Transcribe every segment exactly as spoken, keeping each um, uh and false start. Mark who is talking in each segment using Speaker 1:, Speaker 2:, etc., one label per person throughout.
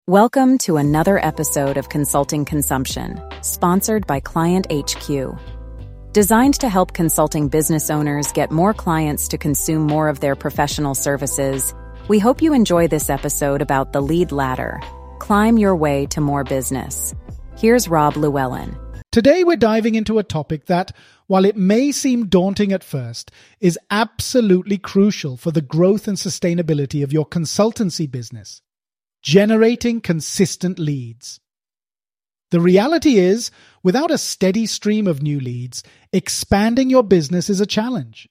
Speaker 1: Welcome to another episode of Consulting Consumption, sponsored by Client H Q. Designed to help consulting business owners get more clients to consume more of their professional services, we hope you enjoy this episode about the lead ladder. Climb your way to more business. Here's Rob Llewellyn.
Speaker 2: Today we're diving into a topic that, while it may seem daunting at first, is absolutely crucial for the growth and sustainability of your consultancy business: generating consistent leads. The reality is, without a steady stream of new leads, expanding your business is a challenge.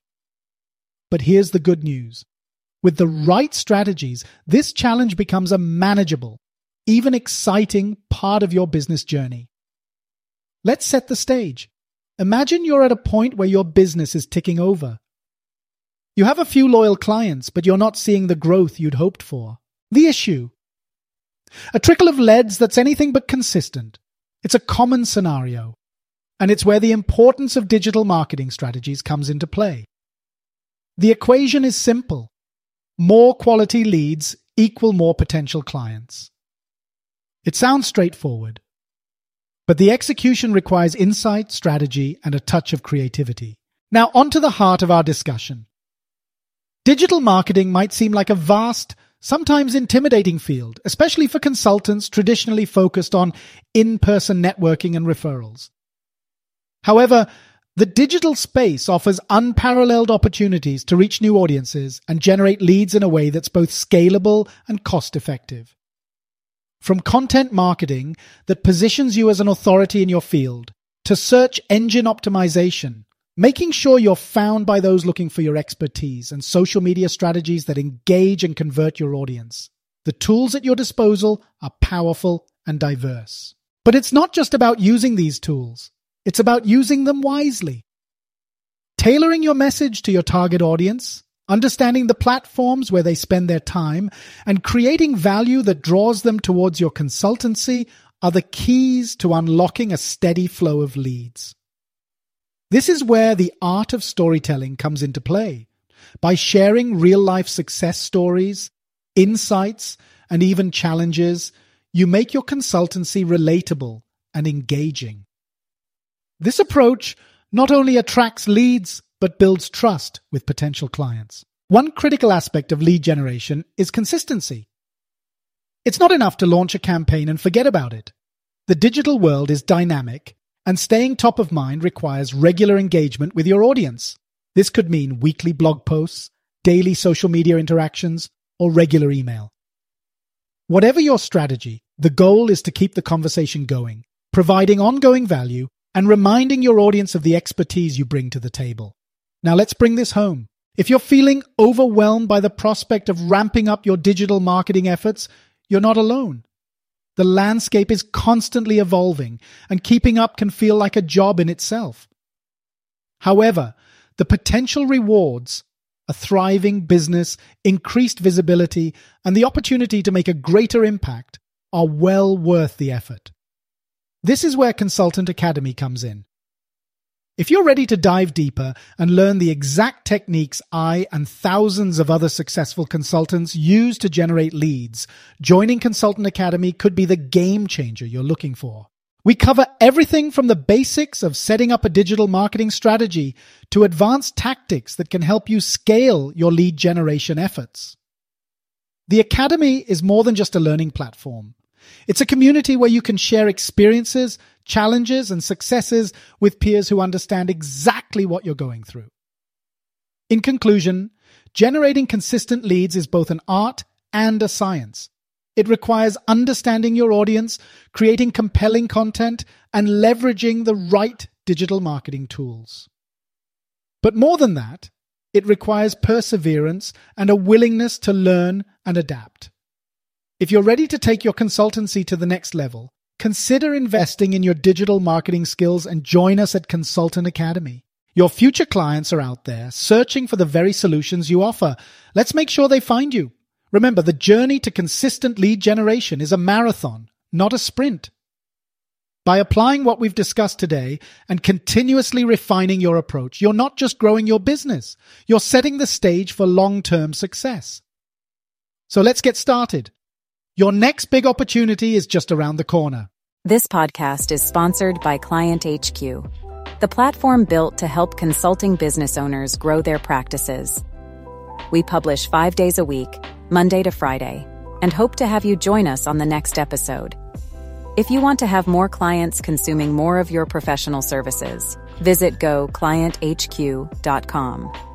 Speaker 2: But here's the good news. With the right strategies, this challenge becomes a manageable, even exciting part of your business journey. Let's set the stage. Imagine you're at a point where your business is ticking over. You have a few loyal clients, but you're not seeing the growth you'd hoped for. The issue: a trickle of leads that's anything but consistent. It's a common scenario, and it's where the importance of digital marketing strategies comes into play. The equation is simple. More quality leads equal more potential clients. It sounds straightforward, but the execution requires insight, strategy, and a touch of creativity. Now, on to the heart of our discussion. Digital marketing might seem like a vast, sometimes intimidating field, especially for consultants traditionally focused on in-person networking and referrals. However, the digital space offers unparalleled opportunities to reach new audiences and generate leads in a way that's both scalable and cost-effective. From content marketing that positions you as an authority in your field, to search engine optimization, making sure you're found by those looking for your expertise, and social media strategies that engage and convert your audience, the tools at your disposal are powerful and diverse. But it's not just about using these tools. It's about using them wisely. Tailoring your message to your target audience, understanding the platforms where they spend their time, and creating value that draws them towards your consultancy are the keys to unlocking a steady flow of leads. This is where the art of storytelling comes into play. By sharing real-life success stories, insights, and even challenges, you make your consultancy relatable and engaging. This approach not only attracts leads, but builds trust with potential clients. One critical aspect of lead generation is consistency. It's not enough to launch a campaign and forget about it. The digital world is dynamic, and staying top of mind requires regular engagement with your audience. This could mean weekly blog posts, daily social media interactions, or regular email. Whatever your strategy, the goal is to keep the conversation going, providing ongoing value, and reminding your audience of the expertise you bring to the table. Now let's bring this home. If you're feeling overwhelmed by the prospect of ramping up your digital marketing efforts, you're not alone. The landscape is constantly evolving, and keeping up can feel like a job in itself. However, the potential rewards, a thriving business, increased visibility, and the opportunity to make a greater impact are well worth the effort. This is where Consultant Academy comes in. If you're ready to dive deeper and learn the exact techniques I and thousands of other successful consultants use to generate leads, joining Consultant Academy could be the game changer you're looking for. We cover everything from the basics of setting up a digital marketing strategy to advanced tactics that can help you scale your lead generation efforts. The Academy is more than just a learning platform. It's a community where you can share experiences, challenges, and successes with peers who understand exactly what you're going through. In conclusion, generating consistent leads is both an art and a science. It requires understanding your audience, creating compelling content, and leveraging the right digital marketing tools. But more than that, it requires perseverance and a willingness to learn and adapt. If you're ready to take your consultancy to the next level, consider investing in your digital marketing skills and join us at Consultant Academy. Your future clients are out there searching for the very solutions you offer. Let's make sure they find you. Remember, the journey to consistent lead generation is a marathon, not a sprint. By applying what we've discussed today and continuously refining your approach, you're not just growing your business, you're setting the stage for long-term success. So let's get started. Your next big opportunity is just around the corner.
Speaker 1: This podcast is sponsored by Client H Q, the platform built to help consulting business owners grow their practices. We publish five days a week, Monday to Friday, and hope to have you join us on the next episode. If you want to have more clients consuming more of your professional services, visit go client h q dot com.